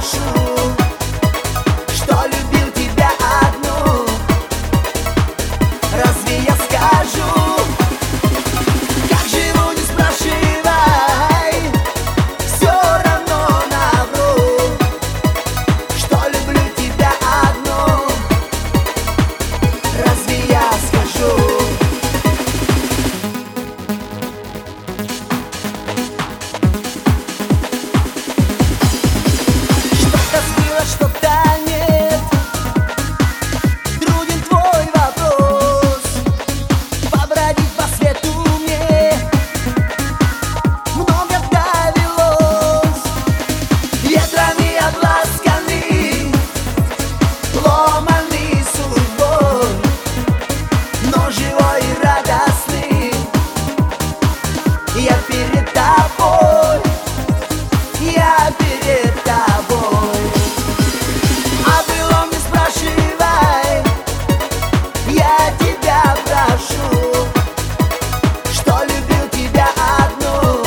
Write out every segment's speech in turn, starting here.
спрошу, что любил тебя одну. Разве я скажу, как живу, не спрашивай, все равно навру, что люблю тебя одну. Разве я скажу? Что-то сбило, что-то нет. Труден твой вопрос. Побродить по свету мне много довелось. Ветрами обласканы, ломаны судьбой, но живой и радостный я перед тобой, я перед тобой. О былом не спрашивай, я тебя прошу, что любил тебя одну.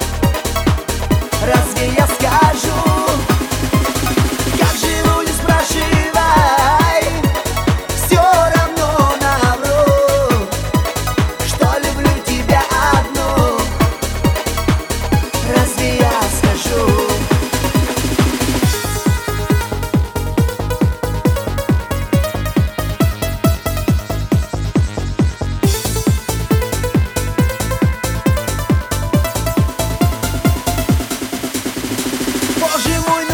Разве я скажу, как живу, не спрашивай, все равно навру, что люблю тебя одну. Разве я скажу? Боже мой,